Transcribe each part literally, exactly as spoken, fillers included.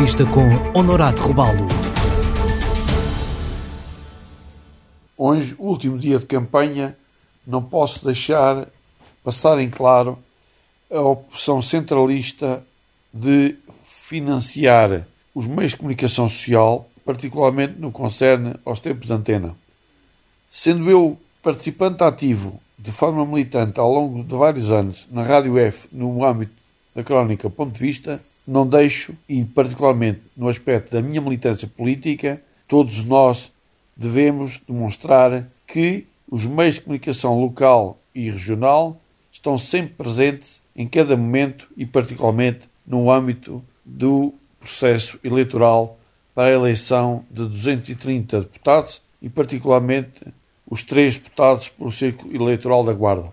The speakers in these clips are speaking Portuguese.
Vista com Honorato Robalo. Hoje, o último dia de campanha, não posso deixar passar em claro a opção centralista de financiar os meios de comunicação social, particularmente no que concerne aos tempos de antena. Sendo eu participante ativo de forma militante ao longo de vários anos na Rádio F, no âmbito da crónica Ponto de Vista, não deixo, e particularmente no aspecto da minha militância política, todos nós devemos demonstrar que os meios de comunicação local e regional estão sempre presentes em cada momento e particularmente no âmbito do processo eleitoral para a eleição de duzentos e trinta deputados e particularmente os três deputados pelo Círculo Eleitoral da Guarda.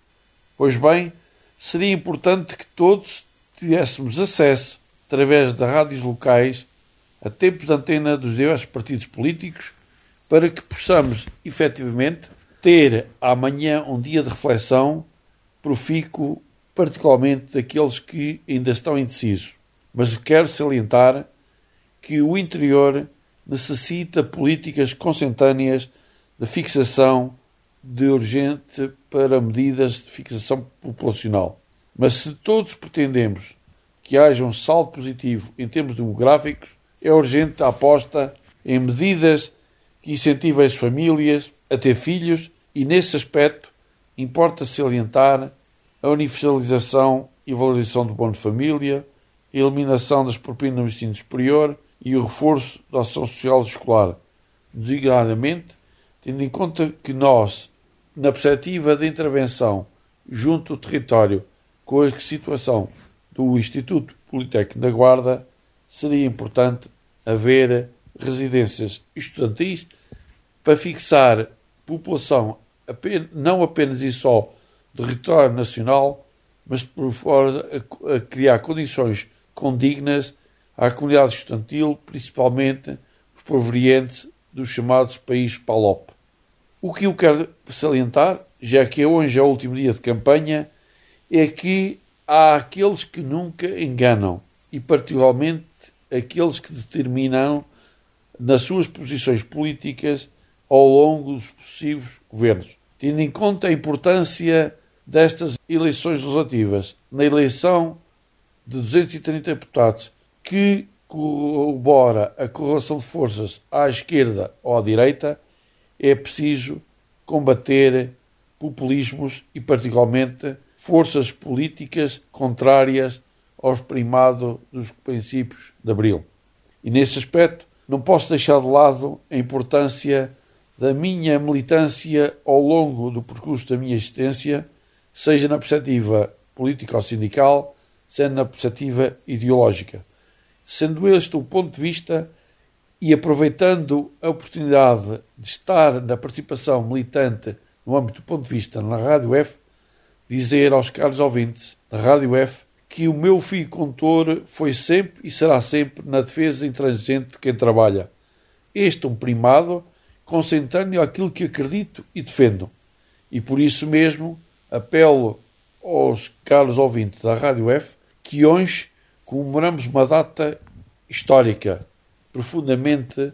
Pois bem, seria importante que todos tivéssemos acesso, através de rádios locais, a tempos de antena dos diversos partidos políticos, para que possamos, efetivamente, ter amanhã um dia de reflexão profícuo, particularmente daqueles que ainda estão indecisos. Mas quero salientar que o interior necessita políticas consentâneas de fixação de urgente para medidas de fixação populacional. Mas se todos pretendemos que haja um salto positivo em termos demográficos, é urgente a aposta em medidas que incentivem as famílias a ter filhos e, nesse aspecto, importa salientar a universalização e valorização do bono de família, a eliminação das propinas no ensino superior e o reforço da ação social escolar, designadamente, tendo em conta que nós, na perspectiva de intervenção junto ao território com a situação do Instituto Politécnico da Guarda, seria importante haver residências estudantis para fixar população não apenas e só do território nacional, mas por fora a criar condições condignas à comunidade estudantil, principalmente os provenientes dos chamados países PALOP. O que eu quero salientar, já que hoje é o último dia de campanha, é que há aqueles que nunca enganam e particularmente aqueles que determinam nas suas posições políticas ao longo dos sucessivos governos. Tendo em conta a importância destas eleições legislativas, na eleição de duzentos e trinta deputados, que corrobora a correlação de forças à esquerda ou à direita, é preciso combater populismos e, particularmente, forças políticas contrárias aos primados dos princípios de Abril. E, nesse aspecto, não posso deixar de lado a importância da minha militância ao longo do percurso da minha existência, seja na perspectiva política ou sindical, seja na perspectiva ideológica. Sendo este o ponto de vista e aproveitando a oportunidade de estar na participação militante no âmbito do ponto de vista na Rádio F, dizer aos caros ouvintes da Rádio F que o meu fio condutor foi sempre e será sempre na defesa intransigente de quem trabalha. Este é um primado consentâneo àquilo que acredito e defendo. E por isso mesmo apelo aos caros ouvintes da Rádio F que hoje comemoramos uma data histórica, profundamente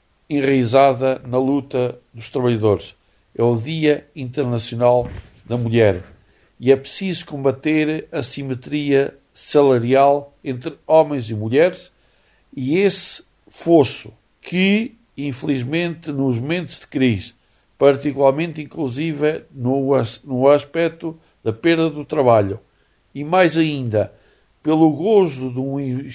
enraizada na luta dos trabalhadores. É o Dia Internacional da Mulher. E é preciso combater a assimetria salarial entre homens e mulheres e esse fosso que, infelizmente, nos momentos de crise, particularmente inclusive no, no aspecto da perda do trabalho e mais ainda pelo gozo de um,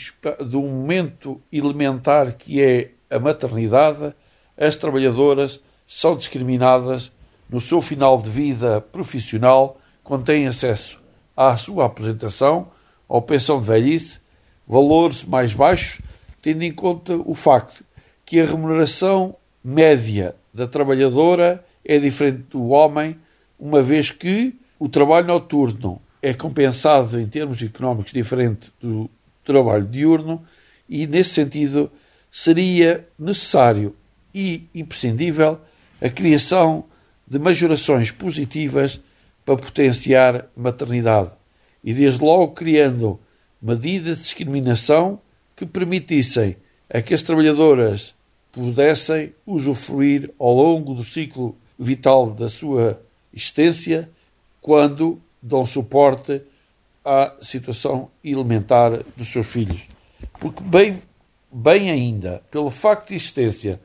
de um momento elementar que é a maternidade, as trabalhadoras são discriminadas no seu final de vida profissional quando têm acesso à sua aposentação, à pensão de velhice, valores mais baixos, tendo em conta o facto que a remuneração média da trabalhadora é diferente do homem, uma vez que o trabalho noturno é compensado em termos económicos diferente do trabalho diurno e, nesse sentido, seria necessário e imprescindível a criação de majorações positivas para potenciar a maternidade e, desde logo, criando medidas de discriminação que permitissem a que as trabalhadoras pudessem usufruir ao longo do ciclo vital da sua existência, quando dão suporte à situação elementar dos seus filhos. Porque bem, bem ainda, pelo facto de existência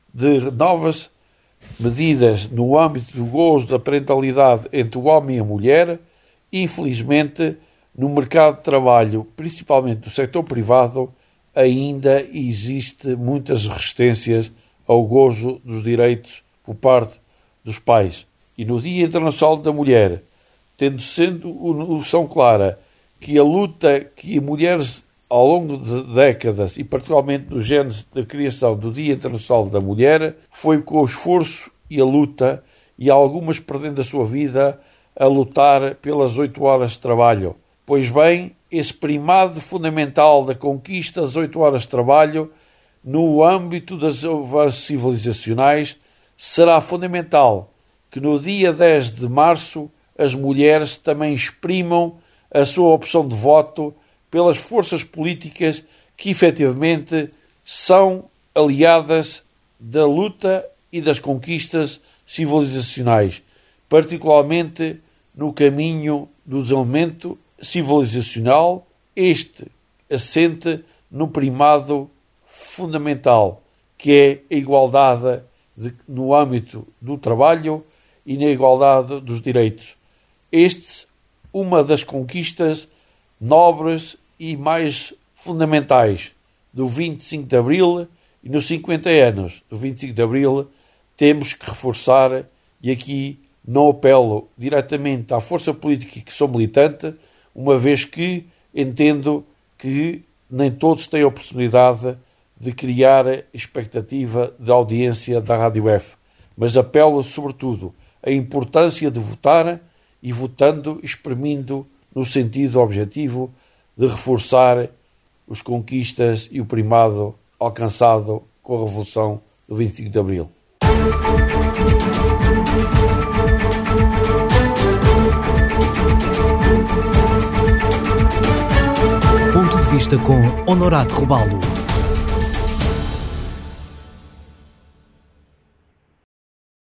de novas medidas no âmbito do gozo da parentalidade entre o homem e a mulher, infelizmente, no mercado de trabalho, principalmente do setor privado, ainda existe muitas resistências ao gozo dos direitos por parte dos pais. E no Dia Internacional da Mulher, tendo sendo noção clara que a luta que mulheres ao longo de décadas, e particularmente no gênese da criação do Dia Internacional da Mulher, foi com o esforço e a luta, e algumas perdendo a sua vida, a lutar pelas oito horas de trabalho. Pois bem, esse primado fundamental da conquista das oito horas de trabalho, no âmbito das avanços civilizacionais, será fundamental que no dia dez de março as mulheres também exprimam a sua opção de voto pelas forças políticas que efetivamente são aliadas da luta e das conquistas civilizacionais, particularmente no caminho do desenvolvimento civilizacional, este assente no primado fundamental, que é a igualdade de, no âmbito do trabalho e na igualdade dos direitos. Este, uma das conquistas nobres e mais fundamentais do vinte e cinco de Abril, e nos cinquenta anos do vinte e cinco de Abril temos que reforçar, e aqui não apelo diretamente à força política que sou militante, uma vez que entendo que nem todos têm a oportunidade de criar expectativa de audiência da Rádio F, mas apelo sobretudo a importância de votar, e votando, exprimindo no sentido objetivo de reforçar as conquistas e o primado alcançado com a Revolução do vinte e cinco de Abril. Ponto de vista com Honorato Robalo.